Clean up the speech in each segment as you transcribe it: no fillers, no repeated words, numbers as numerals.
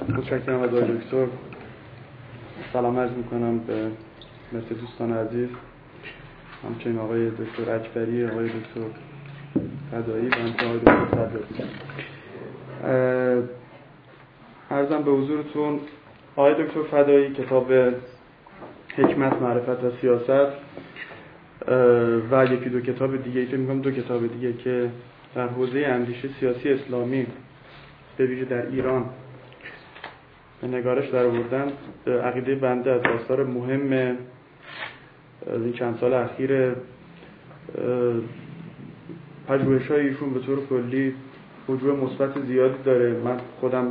متشکرم از آقای دکتر. سلام عرض میکنم به مثل دوستان عزیز، همچنین آقای دکتر اکبری، آقای دکتر فدایی و همچنین آقای دکتر صدراتی. عرضم به حضورتون آقای دکتر فدایی کتاب حکمت، معرفت و سیاست و یکی دو کتاب دیگه، فکر می‌کنم دو کتاب دیگه که در حوزه اندیشه سیاسی اسلامی به ویژه در ایران به نگارش در آوردن، عقیده بنده از آثار مهم این چند سال اخیر پژوهش‌های ایشون به طور کلی وجوه مثبت زیادی داره. من خودم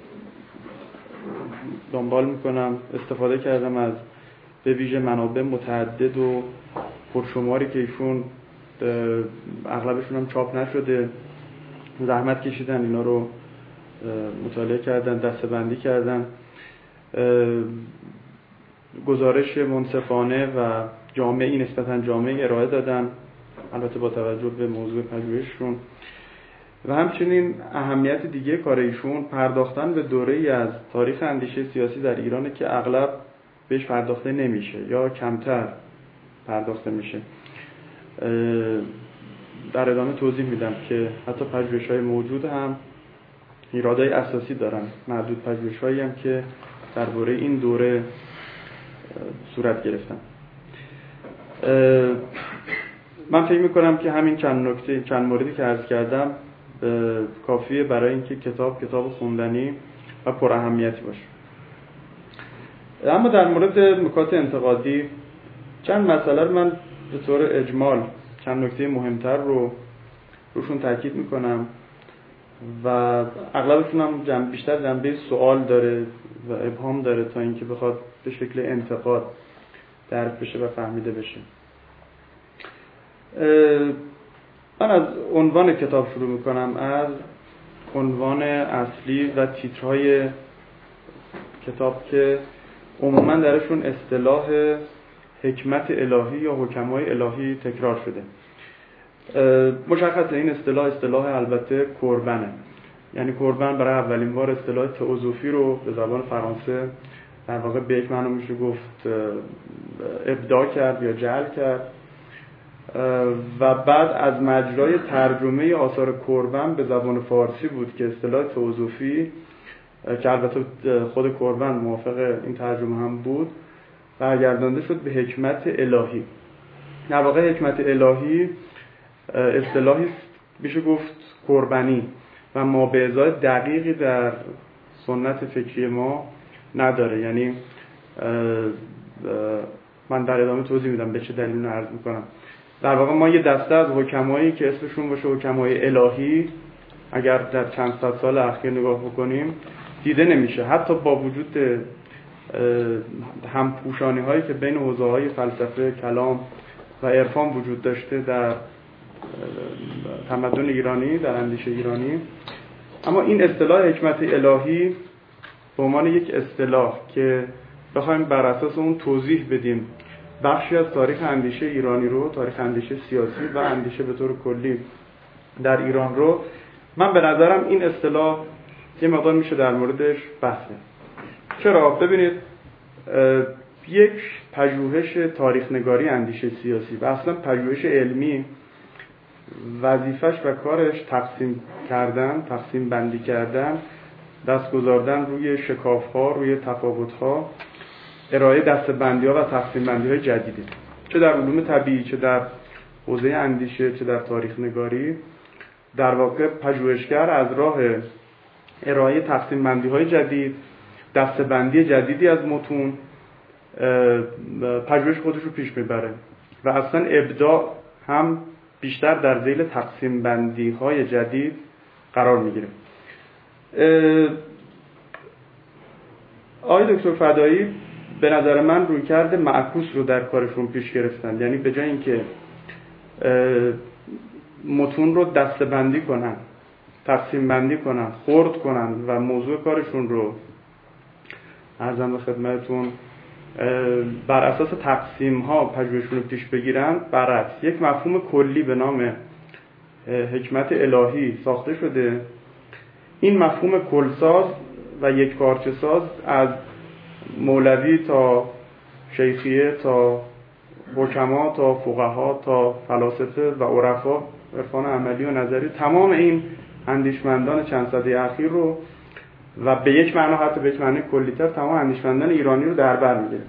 دنبال میکنم، استفاده کردم از به ویژه منابع متعدد و پرشماری که ایشون اغلبشون هم چاپ نشده، زحمت کشیدن اینا رو مطالعه کردن، دسته‌بندی کردن، گزارش منصفانه و جامعی، نسبتاً جامعی ارائه دادن، البته با توجه به موضوع پژوهششون. و همچنین اهمیت دیگه کار ایشون پرداختن به دوره‌ای از تاریخ اندیشه سیاسی در ایرانه که اغلب بهش پرداخته نمیشه یا کمتر پرداخته میشه. در ادامه توضیح میدم که حتی پژوهش‌های موجود هم ایرادهای اساسی دارن، محدود پژوهش‌هایی هم که درباره این دوره صورت گرفتن. من فکر میکنم که همین چند موردی که عرض کردم کافیه برای اینکه کتاب خوندنی و پر اهمیتی باشه. اما در مورد نکات انتقادی چند مسئله رو من به طور اجمال چند نکته مهمتر رو روشون تاکید میکنم و اغلبشون هم بیشتر جنبه سوال داره و ابهام داره تا اینکه بخواد به شکل انتقاد درک بشه و فهمیده بشه. من از عنوان کتاب شروع میکنم، از عنوان اصلی و تیترهای کتاب که عموما درشون اصطلاح حکمت الهی یا حکمای الهی تکرار شده. مشخصه این اصطلاح البته کوربنه، یعنی کوربن برای اولین بار اصطلاح تئوزوفی رو به زبان فرانسه در واقع به یک معنی میشه گفت ابداع کرد یا جعل کرد و بعد از مجرای ترجمه آثار کوربن به زبان فارسی بود که اصطلاح تئوزوفی که البته خود کوربن موافق این ترجمه هم بود برگردانده شد به حکمت الهی. در واقع حکمت الهی اصطلاحی میشه گفت قربانی و ما به ازای دقیقی در سنت فکری ما نداره. یعنی من در ادامه توضیح میدم به چه دلیل عرض میکنم. در واقع ما یه دسته از حکمایی که اسمشون باشه حکمای الهی اگر در چند صد سال اخیر نگاه بکنیم دیده نمیشه، حتی با وجود همپوشانی هایی که بین حوزه های فلسفه، کلام و عرفان وجود داشته در تمدن ایرانی، در اندیشه ایرانی. اما این اصطلاح حکمت الهی به عنوان یک اصطلاح که بخوایم بر اساس اون توضیح بدیم بخشی از تاریخ اندیشه ایرانی رو، تاریخ اندیشه سیاسی و اندیشه به طور کلی در ایران رو، من به نظرم این اصطلاح یه مقدار میشه در موردش بحثه. چرا؟ ببینید، یک پژوهش تاریخ نگاری اندیشه سیاسی و اصلا پژوهش علمی وظیفش و کارش تقسیم کردن، تقسیم بندی کردن، دست گذاردن روی شکاف‌ها، روی تفاوت‌ها، ارائه دسته‌بندی‌ها و تقسیم بندی‌های جدیدی، چه در علوم طبیعی، چه در حوزه اندیشه، چه در تاریخ نگاری. در واقع پژوهشگر از راه ارائه تقسیم بندی‌های جدید، دسته‌بندی جدیدی از متون، پژوهش خودش رو پیش میبره و اصلا ابداع هم بیشتر در ذیل تقسیم بندی های جدید قرار میگیره. آقای دکتر فدایی به نظر من رویکرد معکوس رو در کارشون پیش گرفتن، یعنی به جای اینکه متون رو دسته‌بندی کنن، تقسیم بندی کنن، خرد کنن و موضوع کارشون رو عرضم به خدمتتون بر اساس تقسیم ها پژوهششون رو پیش بگیرن، برعکس یک مفهوم کلی به نام حکمت الهی ساخته شده. این مفهوم کلساز و یک پارچه ساز از مولوی تا شیخیه تا حکما تا فقها تا فلاسفه و عرفا، عرفان عملی و نظری، تمام این اندیشمندان چند سده اخیر رو و به یک معنا حتی به یک معنی کلی‌تر تمام اندیشمندان ایرانی رو در بر میگیره.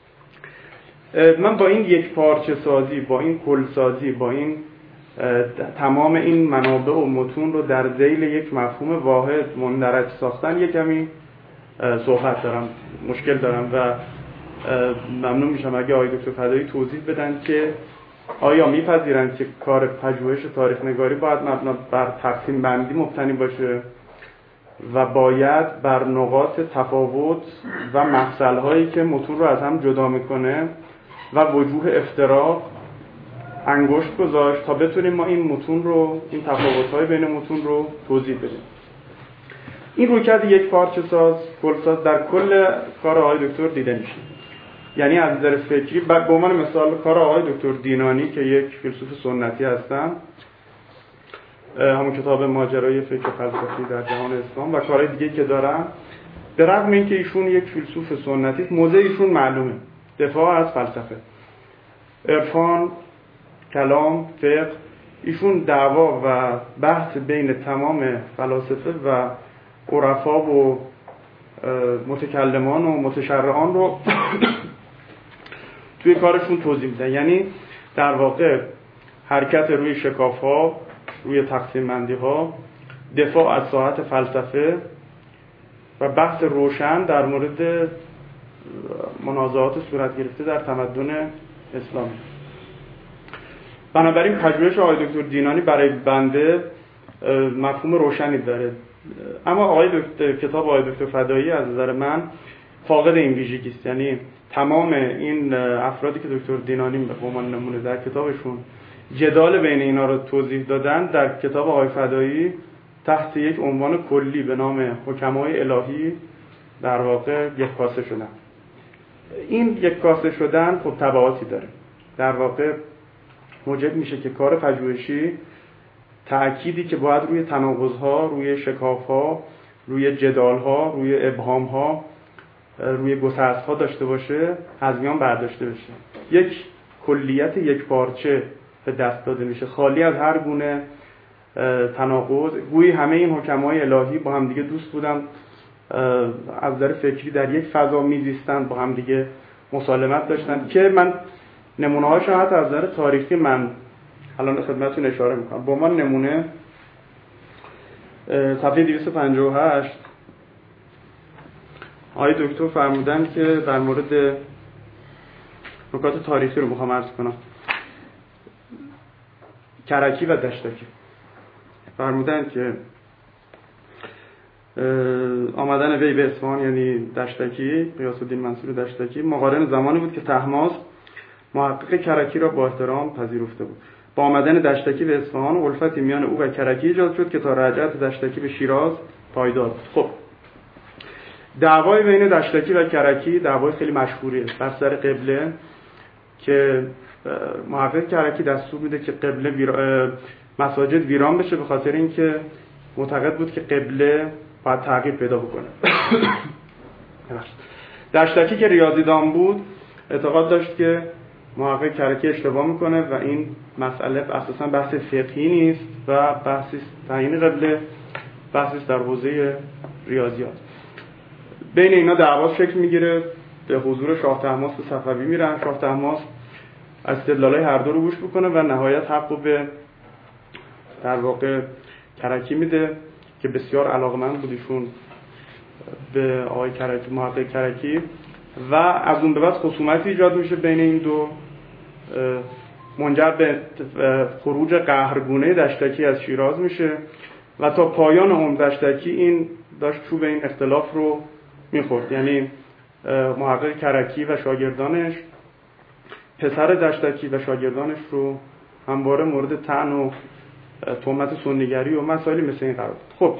من با این یک پارچه سازی، با این کل سازی، با این تمام این منابع و متون رو در ذیل یک مفهوم واحد مندرج ساختن یک کمی صحبت دارم، مشکل دارم و ممنون میشم اگه آقای دکتر فدایی توضیح بدن که آیا میپذیرند که کار پژوهش تاریخ نگاری باید مبنا بر تقسیم بندی مبتنی باشه و باید بر نقاط تفاوت و مفصل‌هایی که متون رو از هم جدا میکنه و وجوه افتراق انگشت گذاشت تا بتونیم ما این متون رو، این تفاوت‌های بین متون رو توضیح بدیم. این رویکرد یک پارچه ساز، کل ساز در کل کار آقای دکتر دیده میشه. یعنی از نظر فکری، به عنوان مثال کار آقای دکتر دینانی که یک فیلسوف سنتی هستن، همون کتاب ماجرای فکر فلسفی در جهان اسلام و کارهای دیگه که دارن، به رغم اینکه ایشون یک فیلسوف سنتی است، موضع ایشون معلومه، دفاع از فلسفه، عرفان، کلام، فقه. ایشون دعوا و بحث بین تمام فلاسفه و عرفا و متکلمان و متشرعان رو توی کارشون توضیح میدن. یعنی در واقع حرکت روی شکاف‌ها، روی تقسیم بندی ها، دفاع از ساحت فلسفه و بحث روشن در مورد منازعات صورت گرفته در تمدن اسلامی. بنابراین پژوهش آقای دکتر دینانی برای بنده مفهوم روشنی داره، اما کتاب آقای دکتر فدایی از نظر من فاقد این ویژگی است. یعنی تمام این افرادی که دکتر دینانی به عنوان نمونه در کتابشون جدال بین اینا رو توضیح دادن، در کتاب آقای فدایی تحت یک عنوان کلی به نام حکمای الهی در واقع یک کاسه شدن. این یک کاسه شدن خب تبعاتی داره، در واقع موجب میشه که کار پژوهشی تأکیدی که باید روی تناقض‌ها، روی شکاف‌ها، روی جدال‌ها، روی ابهام‌ها، روی گسست‌ها داشته باشه، از میان برداشته بشه. یک کلیت یک پارچه به دست داده میشه، خالی از هر گونه تناقض. گویی همه این حکمای الهی با هم دیگه دوست بودن، از نظر فکری در یک فضا میزیستن، با هم دیگه مسالمت داشتن که من نمونه‌هاش حتی از نظر تاریخی من الان خدمتتون اشاره میکنم. با من نمونه صفحه 258 آقای دکتر فرمودن که در مورد نکات تاریخی رو میخوام عرض کنم. کرکی و دشتکی فرمودن که آمدن وی به اصفهان، یعنی دشتکی، غیاث الدین منصور دشتکی، مقارن زمانی بود که طهماسب محقق کرکی را با احترام پذیرفته بود. با آمدن دشتکی به اصفهان الفتی میان او و کرکی ایجاد شد که تا رجعت دشتکی به شیراز پایدار بود. خب دعوای بین دشتکی و کرکی دعوای خیلی مشهوریه بر سر قبله که محقق کرکی دستور میده که قبله مساجد ویران بشه، به خاطر اینکه معتقد بود که قبله باید تغییر پیدا بکنه. دشتکی که ریاضیدان بود اعتقاد داشت که محقق کرکی اشتباه میکنه و این مسئله اساسا بحث فقهی نیست و بحثی تعیین قبله بحثی در حوزه ریاضیات. بین اینا دعوا شکل میگیره، به حضور شاه طهماسب صفوی میرن. شاه طهماسب استدلالای هر دو رو گوش میکنه و نهایت حقو به در واقع کرکی میده که بسیار علاقمند بود ایشون به آقای کرکی، محقق کرکی، و از اون به بعد خصومتی ایجاد میشه بین این دو، منجر به خروج قهرگونه دشتکی از شیراز میشه و تا پایان عمر دشتکی این داشت چوب این اختلاف رو میخورد. یعنی محقق کرکی و شاگردانش پسر دشتکی و شاگردانش رو همواره مورد طعن و تهمت سنیگری و مسائلی مثل این قرار داد. خب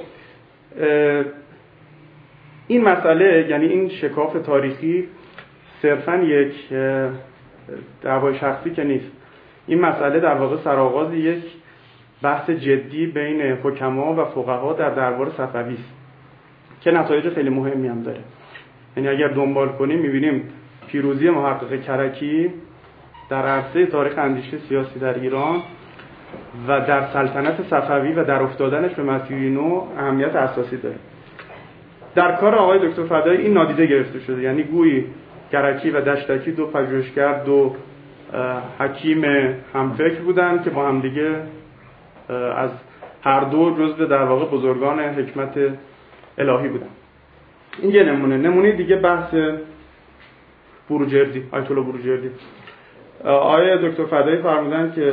این مسئله، یعنی این شکاف تاریخی، صرفاً یک دعوای شخصی که نیست. این مسئله در واقع سرآغاز یک بحث جدی بین حکما و فقها در دربار صفوی است که نتایج خیلی مهمی هم داره. یعنی اگر دنبال کنیم می‌بینیم پیروزی محقق کرکی در عرصه تاریخ اندیشه سیاسی در ایران و در سلطنت صفوی و در افتادنش به مسیحی نو اهمیت اساسی داره. در کار آقای دکتر فدایی این نادیده گرفته شده، یعنی گویی کرکی و دشتکی دو پژوهشگر، دو حکیم همفکر بودن که با هم دیگه از هر دو جزو در واقع بزرگان حکمت الهی بودن. این یه نمونه دیگه بحث بروجردی، آیت الله بروجردی. آقای دکتر فدایی فرمودن که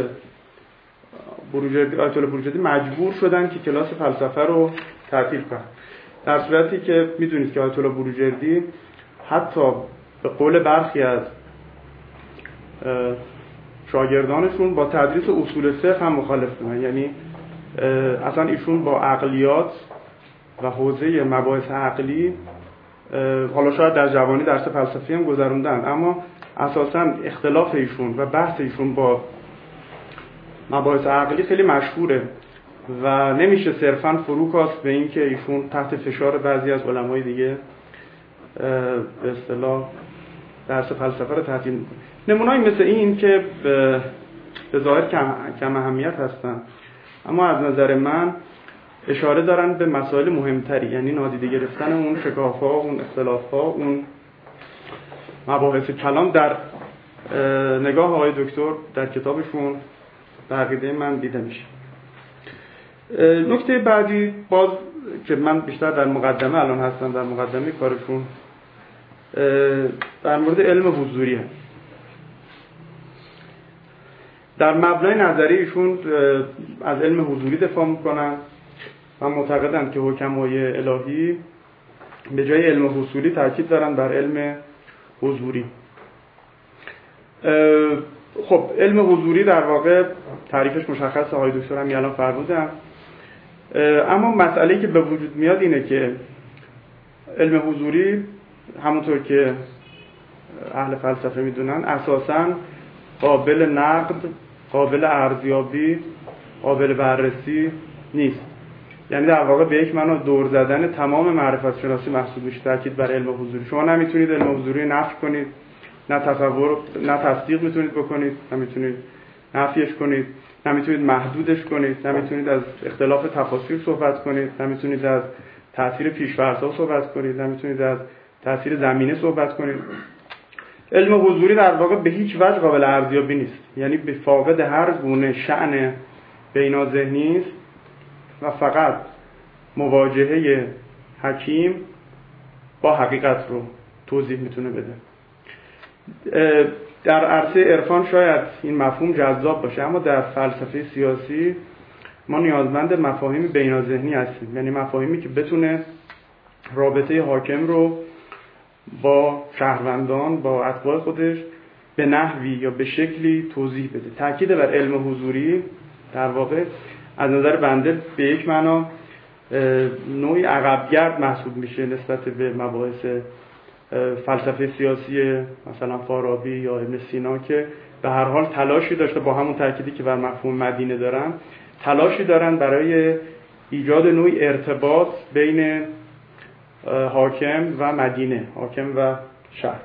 آیت الله بروجردی مجبور شدن که کلاس فلسفه رو تعطیل کنن، در صورتی که میدونید که آیت الله بروجردی حتی به قول برخی از شاگردانشون با تدریس اصول فقه هم مخالف بودن. یعنی اصلا ایشون با عقلیات و حوزه مباحث عقلی حالا شاید در جوانی درس فلسفی هم گذروندن، اما اساساً اختلاف ایشون و بحث ایشون با مباحث عقلی خیلی مشهوره و نمیشه صرفاً فرو کاست به این که ایشون تحت فشار بعضی از علمای دیگه به اصطلاح درس فلسفه رو تعطیل میکنه. نمونه‌ای مثل این که به ظاهر کم اهمیت هستن اما از نظر من اشاره دارن به مسائل مهمتری، یعنی نادیده گرفتن اون شکاف‌ها، اون اختلاف‌ها، اون مباحث کلام در نگاه آقای دکتر در کتابشون به عقیده من دیده میشه. نکته بعدی باز که من بیشتر در مقدمه الان هستم، در مقدمه کارشون، در مورد علم حضوری هست. در مبنای نظری ایشون از علم حضوری دفاع میکنن و معتقدند که حکمای الهی به جای علم حصولی تاکید دارن بر علم حضوری. خب علم حضوری در واقع تعریفش مشخصه، آقای دکتر هم الان فرمودن، اما مسئله‌ای که به وجود میاد اینه که علم حضوری همونطور که اهل فلسفه میدونن اساساً قابل نقد، قابل ارزیابی، قابل بررسی نیست. یعنی در واقع به یک معنا دور زدن تمام معرفت شناسی محسوب میشه تاکید بر علم حضوری. شما نمیتونید علم حضوری نفی کنید، نه تصور، نه تصدیق میتونید بکنید، نمیتونید نفیش کنید، نمیتونید محدودش کنید، نمیتونید از اختلاف تفاسیر صحبت کنید، نمیتونید از تأثیر پیش‌فرض‌ها صحبت کنید، نمیتونید از تأثیر زمینه صحبت کنید. علم حضوری در واقع به هیچ وجه قابل ارزیابی نیست، یعنی به فاقد هر گونه شأن بیناذهنی است و فقط مواجهه حکیم با حقیقت رو توضیح میتونه بده. در عرصه عرفان شاید این مفهوم جذاب باشه، اما در فلسفه سیاسی ما نیازمند مفاهیم بیناذهنی هستیم، یعنی مفاهیمی که بتونه رابطه حاکم رو با شهروندان، با اتباع خودش به نحوی یا به شکلی توضیح بده. تاکید بر علم حضوری در واقع از نظر بنده به یک معنا نوعی عقبگرد محسوب میشه نسبت به مباحث فلسفه سیاسی مثلا فارابی یا ابن سینا که به هر حال تلاشی داشته، با همون تأکیدی که بر مفهوم مدینه دارن، تلاشی دارن برای ایجاد نوعی ارتباط بین حاکم و مدینه، حاکم و شهر.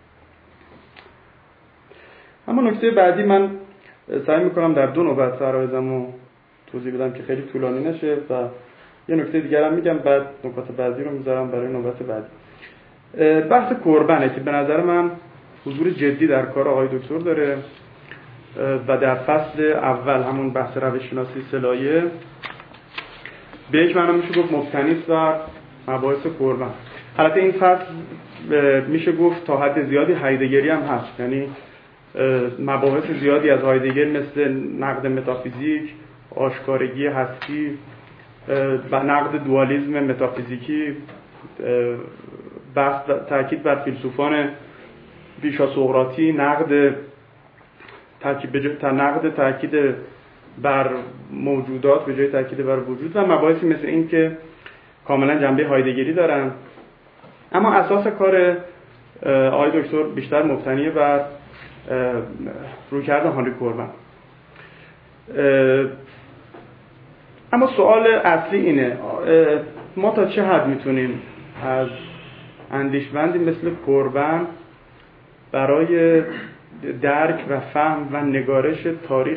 اما نکته بعدی من سعی میکنم در 2 نوبت سرایزمو توضیح بدم که خیلی طولانی نشه و یه نکته دیگر هم میگم، بعد نکات بعدی رو میذارم برای نوبت بعدی. بحث قربانه که به نظر من حضور جدی در کار آقای دکتر داره و در فصل اول همون بحث روش‌شناسی سلایه به یک معنا میشه گفت مبتنی است بر مباحث قربان. البته این فصل میشه گفت تا حد زیادی هایدگری هم هست، یعنی مباحث زیادی از هایدگر مثل نقد متافیزیک، آشکارگی هستی و نقد دوالیسم متافیزیکی، بحث تاکید بر فیلسوفان پیشا سقراطی، نقد تاکید بر موجودات به جای تاکید بر وجود و مباحثی مثل این که کاملا جنبه هایدگری دارن. اما اساس کار آقای دکتر بیشتر مبتنی بر رویکرد هانری کوربن. اما سوال اصلی اینه ما تا چه حد میتونیم از اندیشمندی مثل کوربن برای درک و فهم و نگارش تاریخ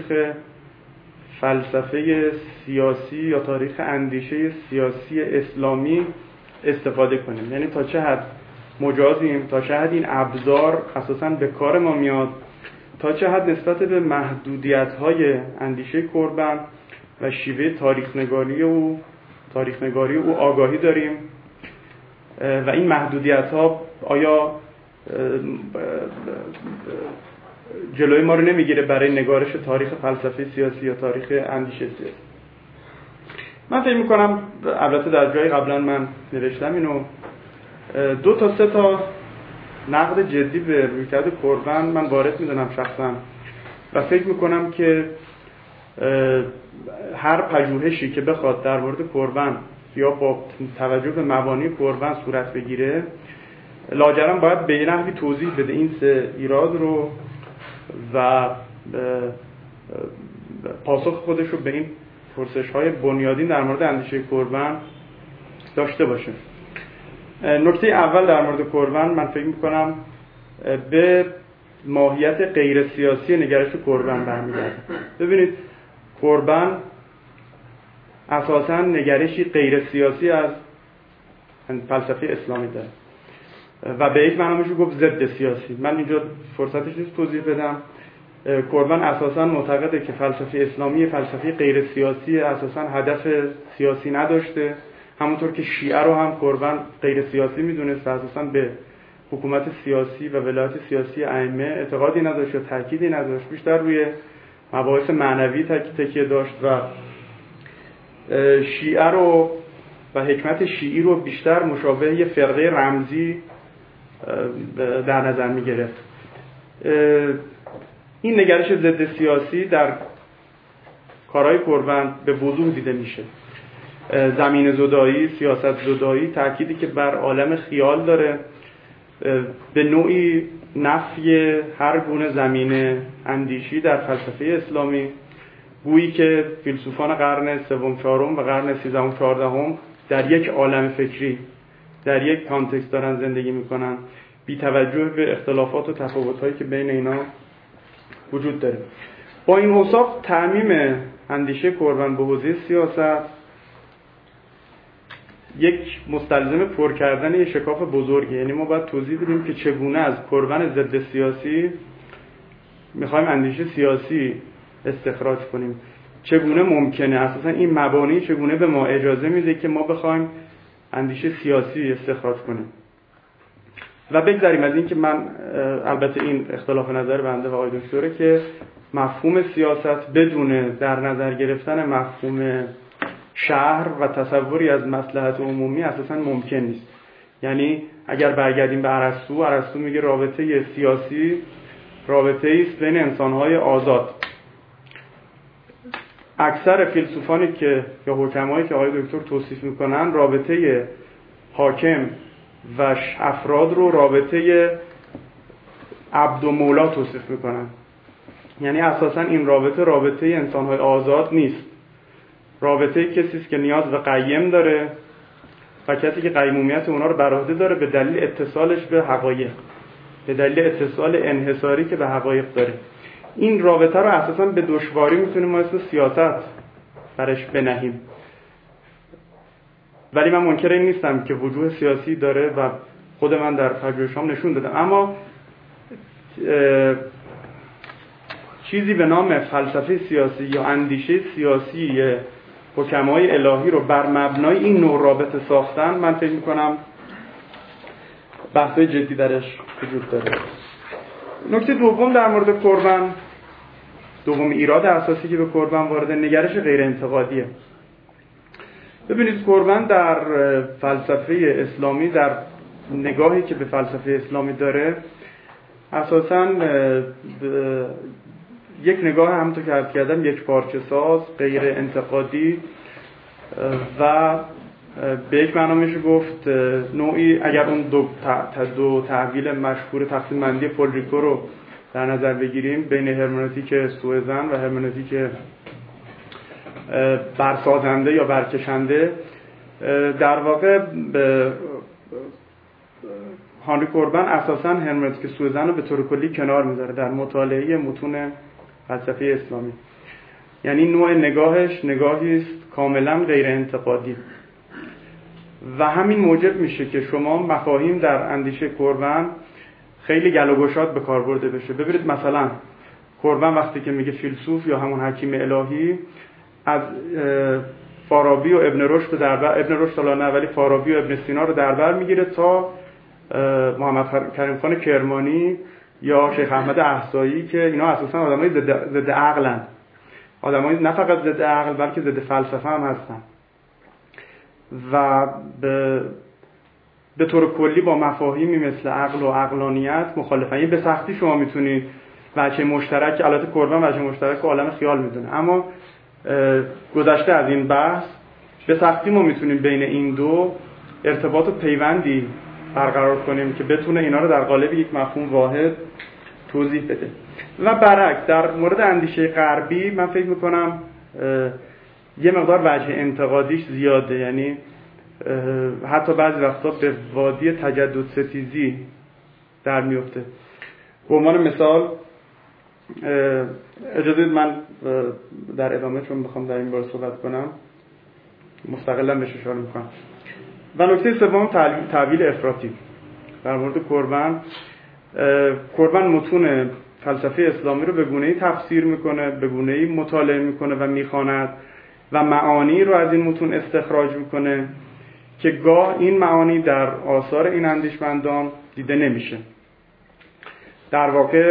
فلسفه سیاسی یا تاریخ اندیشه سیاسی اسلامی استفاده کنیم. یعنی تا چه حد مجازیم، تا چه حد این ابزار اساساً به کار ما میاد، تا چه حد نسبت به محدودیت‌های اندیشه کوربن و شیوه تاریخ نگاری او آگاهی داریم و این محدودیت‌ها آیا جلوی ما رو نمیگیره برای نگارش تاریخ فلسفه سیاسی یا تاریخ اندیشه سیاسی. من فکر میکنم، البته در جای قبلا من نوشتم اینو، 2 تا 3 تا نقد جدی به رویکرد کوربن من وارد میدونم شخصا و فکر میکنم که هر پژوهشی که بخواد در مورد کوربن یا با توجه به مبانی کوربن صورت بگیره لاجرم باید به یه نحوی توضیح بده این 3 ایراد رو و پاسخ خودش رو به این پرسش‌های بنیادین در مورد اندیشه کوربن داشته باشه. نکته اول در مورد کوربن من فکر می‌کنم به ماهیت غیر سیاسی نگرش کوربن برمیگرده. ببینید کوربن اساساً نگرشی غیر سیاسی از فلسفه اسلامی داره و به یک معنی میشه گفت ضد سیاسی. من اینجا فرصتش نیست توضیح بدم. کوربن اساساً معتقده که فلسفه اسلامی فلسفه غیر سیاسی، اساساً هدف سیاسی نداشته، همونطور که شیعه رو هم کوربن غیر سیاسی میدونست، اساساً به حکومت سیاسی و ولایت سیاسی ائمه اعتقادی نداشت یا تأکیدی نداشت، بیشتر روی مباحث معنوی تکیه داشت و شیعه رو و حکمت شیعی رو بیشتر مشابه یه فرقه رمزی در نظر می گرفت. این نگرش ضد سیاسی در کارهای کوربن به وضوح دیده میشه. زمین زدایی، سیاست زدایی، تأکیدی که بر عالم خیال داره، به نوعی نفی هر گونه زمینه اندیشی در فلسفه اسلامی، گویی که فیلسوفان قرن سوم چهارم و قرن 13 و 14 در یک عالم فکری، در یک کانتکست دارن زندگی میکنن، بی توجه به اختلافات و تفاوت‌هایی که بین اینا وجود داره. با این اوصاف تعمیم اندیشه کوربن به حوزه سیاست یک مستلزم پر کردن یک شکاف بزرگه. یعنی ما باید توضیح بدیم که چگونه از کوربن ضد سیاسی میخوایم اندیشه سیاسی استخراج کنیم، چگونه ممکنه اساسا این مبانی چگونه به ما اجازه میده که ما بخوایم اندیشه سیاسی استخراج کنیم. و بگذاریم از این که من البته این اختلاف نظر بنده و آقای دکتره که مفهوم سیاست بدون در نظر گرفتن مفهوم شهر و تصوری از مصلحت عمومی اساسا ممکن نیست. یعنی اگر برگردیم به ارسطو میگه رابطه سیاسی رابطه است بین انسان‌های آزاد. اکثر فیلسوفانی که یا حکمایی که آقای دکتر توصیف میکنن رابطه حاکم و افراد رو رابطه عبد و مولا توصیف میکنن. یعنی اساسا این رابطه انسان‌های آزاد نیست، رابطه کسی است که نیاز به قیم داره و کسی که قیمومیت اونا رو بر عهده داره به دلیل اتصالش به حقایق، به دلیل اتصال انحصاری که به حقایق داره. این رابطه رو اساسا به دشواری میتونیم ما اسم سیاست برش بنهیم. ولی من منکر این نیستم که وجوه سیاسی داره و خود من در پژوهشام نشون دادم، اما چیزی به نام فلسفه سیاسی یا اندیشه سیاسی حکمای الهی رو بر مبنای این نوع رابطه ساختن، من فکر میکنم بحثای جدی درش وجود داره. نکته دوم در مورد کوربن، دوم ایراد اساسی که به کوربن وارد، نگرش غیر انتقادیه. ببینید کوربن در فلسفه اسلامی، در نگاهی که به فلسفه اسلامی داره، اساساً یک نگاه همونطور که عرض کردم یک پارچه ساز، غیر انتقادی و به یک معنا میشه گفت نوعی، اگر اون دو تحویل مشهور تقسیم بندی پل ریکو رو در نظر بگیریم بین هرمنوتیک سوءظن و هرمنوتیک برسازنده یا برکشنده، در واقع هانری کوربن اساساً هرمنوتیک سوزن رو به طور کلی کنار میذاره در مطالعه متون فلسفه اسلامی. یعنی نوع نگاهش نگاهی است کاملا غیر انتقادی و همین موجب میشه که شما مفاهیم در اندیشه کوربن خیلی گل و گشاد به کار برده بشه. ببینید مثلا کوربن وقتی که میگه فیلسوف یا همون حکیم الهی، از فارابی و ابن رشد ابن رشد نه ولی فارابی و ابن سینا رو در بر میگیره تا محمد کریم خان کرمانی یا شیخ احمد احصایی که اینا اساسا آدمای ضد عقلن، آدمای نه فقط ضد عقل بلکه ضد فلسفه هم هستن و به طور کلی با مفاهیمی مثل عقل و عقلانیت مخالفن. این به سختی شما میتونید وجه مشترک، البته کوربن وجه مشترک عالم خیال میدونه، اما گذشته از این بحث به سختی ما میتونیم بین این دو ارتباط و پیوندی برقرار کنیم که بتونه اینا رو در قالب یک مفهوم واحد توضیح بده. و برعکس در مورد اندیشه غربی من فکر میکنم یه مقدار وجه انتقادیش زیاده، یعنی حتی بعضی وقتا به وادی تجدد ستیزی در میفته. به عنوان مثال اجازه من در ادامه چون میخوام در این باره صحبت کنم مستقلا بهش اشاره میکنم. و نکته سوم تعویل افراطی در مورد کوربن متون فلسفه اسلامی رو به گونه‌ای تفسیر میکنه، به گونه‌ای مطالعه میکنه و میخواند و معانی رو از این متون استخراج میکنه که گاه این معانی در آثار این اندیشمندان دیده نمیشه. در واقع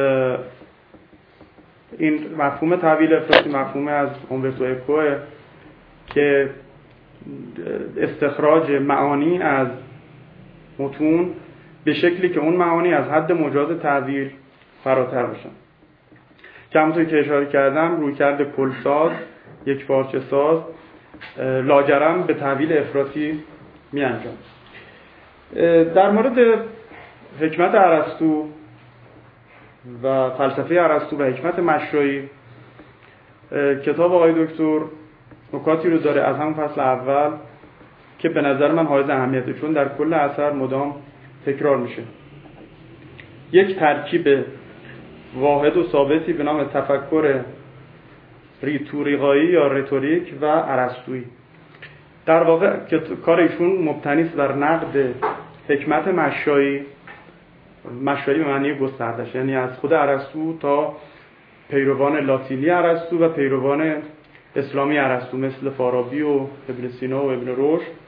این مفهوم تعویل افراطی مفهوم از اومبرتو اکوه که استخراج معانی از متون به شکلی که اون معانی از حد مجاز تعبیر فراتر باشن، که همونطور که اشاره کردم رویکرد کلساز، یک پارچه ساز لاجرم به تعویل افراطی می انجام. در مورد حکمت ارسطو و فلسفه ارسطو و حکمت مشایی کتاب آقای دکتر نکاتی رو داره از همون فصل اول که به نظر من حائز اهمیته، چون در کل اثر مدام تکرار میشه. یک ترکیب واحد و ثابتی به نام تفکر ریتوریقایی یا رتوریک و ارسطویی. در واقع کار ایشون مبتنی است بر نقد حکمت مشایی به معنی گسترده‌اش، یعنی از خود ارسطو تا پیروان لاتینی ارسطو و پیروان اسلامی ارسطو مثل فارابی و ابن سینا و ابن رشد،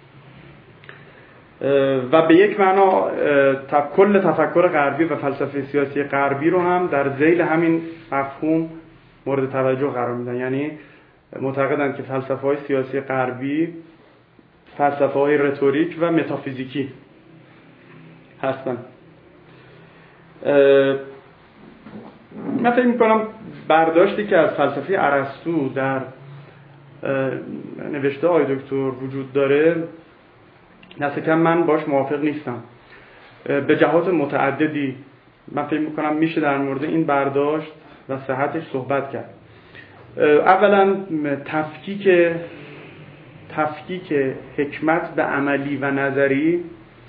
و به یک معنا کل تفکر غربی و فلسفه سیاسی غربی رو هم در ذیل همین مفهوم مورد توجه قرار میدن. یعنی معتقدند که فلسفه‌های سیاسی غربی فلسفه‌های رتوریک و متافیزیکی هستند. من فکر می‌کنم برداشتی که از فلسفه ارسطو در نوشته های دکتر وجود داره دست کم من باش موافق نیستم. به جهات متعددی من فکر می‌کنم میشه در مورد این برداشت و صحتش صحبت کرد. اولا تفکیک حکمت به عملی و نظری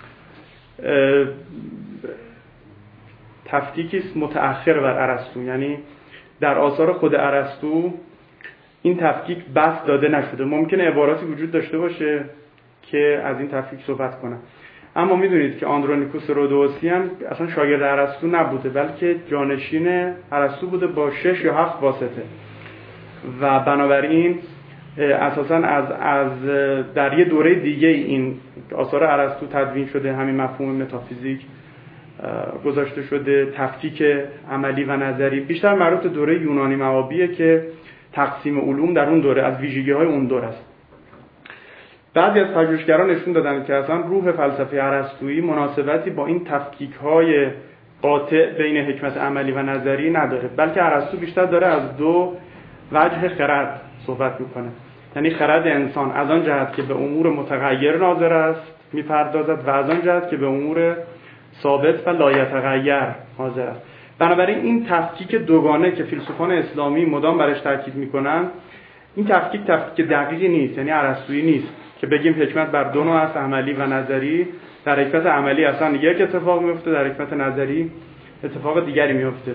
تفکیکی است متأخر بر ارسطو، یعنی در آثار خود ارسطو این تفکیک بس داده نشده. ممکنه عباراتی وجود داشته باشه که از این تفکیک صحبت کنه، اما میدونید که آندرونیکوس رودوسی هم اصلا شاگرد ارسطو نبوده بلکه جانشین ارسطو بوده با 6 یا 7 واسطه و بنابراین اساساً از در یه دوره دیگه این آثار ارسطو تدوین شده، همین مفهوم متافیزیک گذاشته شده. تفکیک عملی و نظری بیشتر مربوط به دوره یونانی معابیه که تقسیم علوم در اون دوره از ویژگی‌های اون دوره است. بعضی از پژوهشگران نشون دادن که اصلا روح فلسفه ارسطویی مناسبتی با این تفکیک‌های قاطع بین حکمت عملی و نظری نداره، بلکه ارسطو بیشتر داره از دو وجه خرد صحبت میکنه. یعنی خرد انسان از آن جهت که به امور متغیر ناظر است میپردازد و از آن جهت که به امور ثابت و لایتغیر حاضر است. بنابراین این تفکیک دوگانه که فیلسوفان اسلامی مدام برش تاکید میکنن، این تفکیک دقیقی نیست، یعنی ارسطویی نیست. که بگیم حکمت بر دو نوع است، عملی و نظری. در حکمت عملی اصلا یک اتفاق میفته، در حکمت نظری اتفاق دیگری میفته.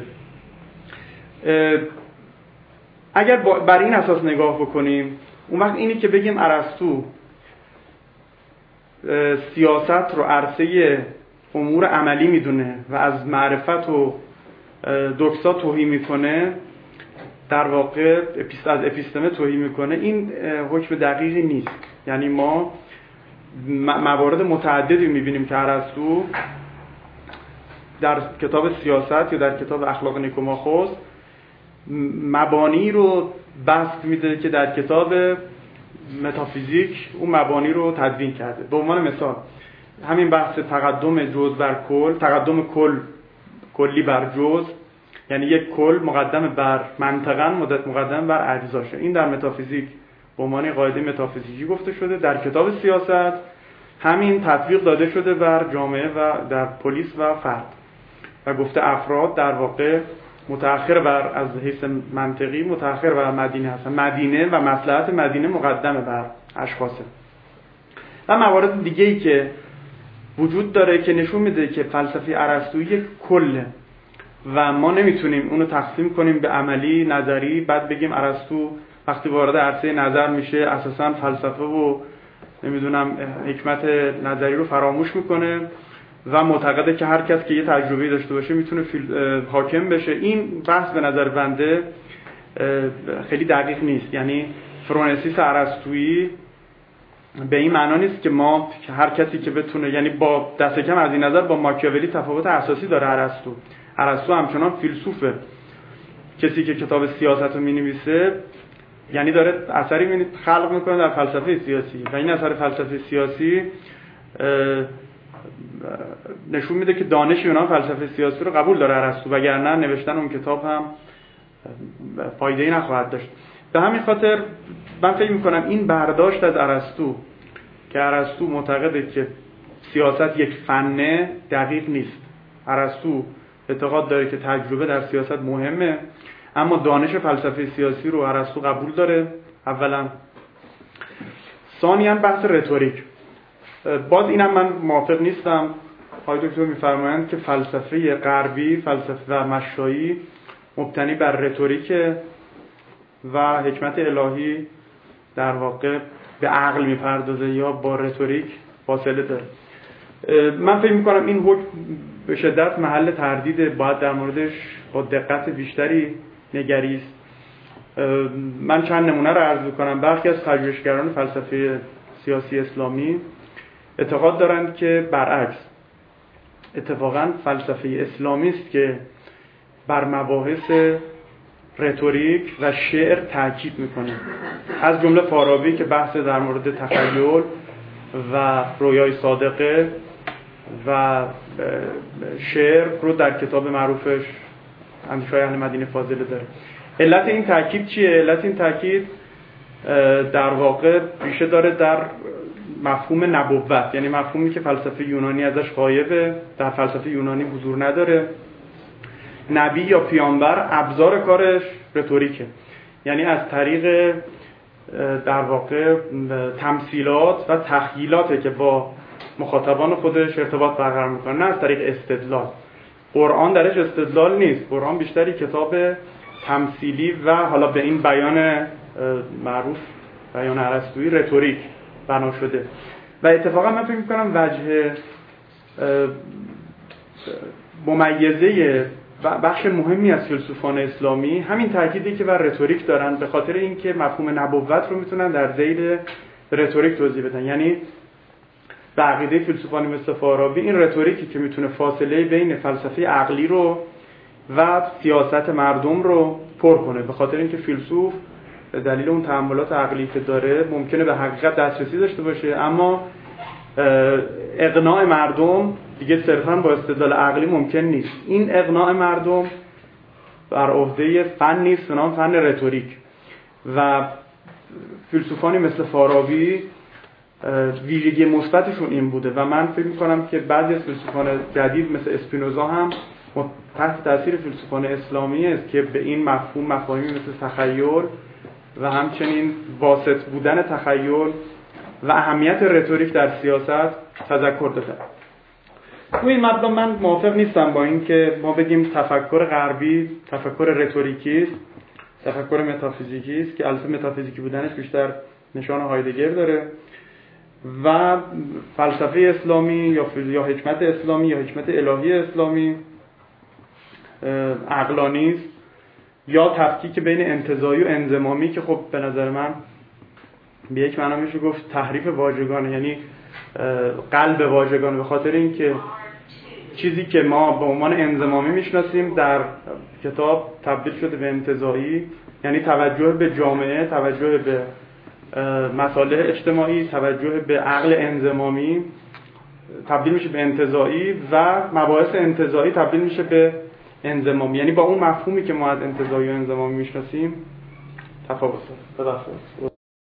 اگر بر این اساس نگاه بکنیم، اون وقت اینی که بگیم ارسطو سیاست رو عرصه امور عملی میدونه و از معرفت و دوکسا توهی میکنه، در واقع از اپیستمه توهی میکنه، این حکم دقیقی نیست. یعنی ما موارد متعددی میبینیم که ارسطو در کتاب سیاست یا در کتاب اخلاق نیکوماخوس مبانی رو بسط میده که در کتاب متافیزیک اون مبانی رو تدوین کرده. به عنوان مثال همین بحث تقدم جزء بر کل، تقدم کلی بر جزء، یعنی یک کل مقدم بر منطقاً مقدم بر اجزاشه. این در متافیزیک به عنوان قاعده متافیزیکی گفته شده. در کتاب سیاست همین تطبیق داده شده بر جامعه و در پلیس و فرد و گفته افراد در واقع متأخر بر از حیث منطقی متأخر بر مدینه هستن، مدینه و مصلحت مدینه مقدمه بر اشخاصه. و موارد دیگه‌ای که وجود داره که نشون میده که فلسفه ارسطویی یک کله و ما نمیتونیم اونو تقسیم کنیم به عملی نظری، بعد بگیم ارسطو وقتی وارد عرصه نظر میشه اساساً فلسفه و نمیدونم حکمت نظری رو فراموش میکنه و معتقده که هر کس که یه تجربه داشته باشه میتونه حاکم بشه. این بحث به نظر بنده خیلی دقیق نیست. یعنی فرونسیس ارسطویی به این معنا نیست که ما هر کسی که بتونه، یعنی با دست کم از این نظر با ماکیاولی تفاوت اساسی داره ارسطو همچنان فیلسوفه. کسی که کتاب سیاست رو می‌نویسه یعنی داره اثری خلق میکنه در فلسفه سیاسی و این اثر فلسفه سیاسی نشون میده که دانش یونان فلسفه سیاسی رو قبول داره ارسطو، وگرنه نوشتن اون کتاب هم فایده‌ای نخواهد داشت. به همین خاطر من فکر میکنم این برداشت از ارسطو که ارسطو معتقده که سیاست یک فنه دقیق نیست. ارسطو اعتقاد داره که تجربه در سیاست مهمه، اما دانش فلسفه سیاسی رو ارسطو قبول داره اولا. ثانیاً بحث رتوریک، باز اینم من موافق نیستم. آقای دکتر میفرمایند که فلسفه غربی، فلسفه مشایی مبتنی بر رتوریک و حکمت الهی در واقع به عقل میپردازه یا با رتوریک فاصله داره. من فکر میکنم این حکم به شدت محل تردید، باید در موردش با دقت بیشتری نگریست. من چند نمونه رو عرض میکنم. برخی از پژوهشگران فلسفه سیاسی اسلامی اعتقاد دارند که برعکس، اتفاقاً فلسفه اسلامی است که بر مباحث رتوریک و شعر تاکید میکنه، از جمله فارابی که بحث در مورد تخیل و رویای صادقه و شعر رو در کتاب معروفش اندیشه‌های اهل مدینه فاضله داره. علت این تاکید چیه؟ علت این تاکید در واقع ریشه داره در مفهوم نبوت، یعنی مفهومی که فلسفه یونانی ازش غایبه، در فلسفه یونانی حضور نداره. نبی یا پیامبر ابزار کارش رتوریکه، یعنی از طریق در واقع تمثیلات و تخیلاته که با مخاطبان خودش ارتباط برقرار میکنه، نه از طریق استدلال. قرآن درش استدلال نیست، قرآن بیشتری کتاب تمثیلی و حالا به این بیان معروف، بیان ارسطویی، رتوریک بنا شده. و اتفاقا من فکر میکنم وجه ممیزه بخش مهمی از فیلسوفان اسلامی همین تأکیدی که بر رتوریک دارن، به خاطر اینکه مفهوم نبوت رو میتونن در ذیل رتوریک توضیح بدن. یعنی به عقیده فیلسوفانی مثل فارابی این رتوریکی که میتونه فاصله بین فلسفه عقلی رو و سیاست مردم رو پر کنه، به خاطر اینکه فیلسوف دلیل اون تأملات عقلی که داره ممکنه به حقیقت دسترسی داشته باشه، اما اقناع مردم دیگه صرفاً با استدلال عقلی ممکن نیست. این اقناع مردم بر عهده فن نیست، به نام فن رتوریک. و فیلسوفانی مثل فارابی ویژگی مثبتشون این بوده و من فکر می‌کنم که بعضی از فیلسوفان جدید مثل اسپینوزا هم تحت تاثیر فیلسوفان اسلامی است که به این مفاهیمی مثل تخیل و همچنین واسط بودن تخیل و اهمیت رتوریک در سیاست تذکر دادن. تو این مبدا من موافق نیستم با این که ما بگیم تفکر غربی تفکر رتوریکی است، تفکر متافیزیکی است، که البته متافیزیکی بودنش بیشتر نشان هایدگر داره، و فلسفه اسلامی یا حکمت اسلامی یا حکمت الهی اسلامی عقلانی است، یا تفکیک بین انتزاعی و انضمامی که خب به نظر من به یک معنا میشه گفت تحریف واژگانه، یعنی قلب واژگانه، به خاطر اینکه چیزی که ما به عنوان انضمامی میشناسیم در کتاب تبدیل شده به انتزاعی، یعنی توجه به جامعه، توجه به مصالح اجتماعی، توجه به عقل انضمامی تبدیل میشه به انتزاعی و مباحث انتزاعی تبدیل میشه به انضمامی، یعنی با اون مفهومی که ما از انتزاعی و انضمامی میشناسیم تفاوت داره.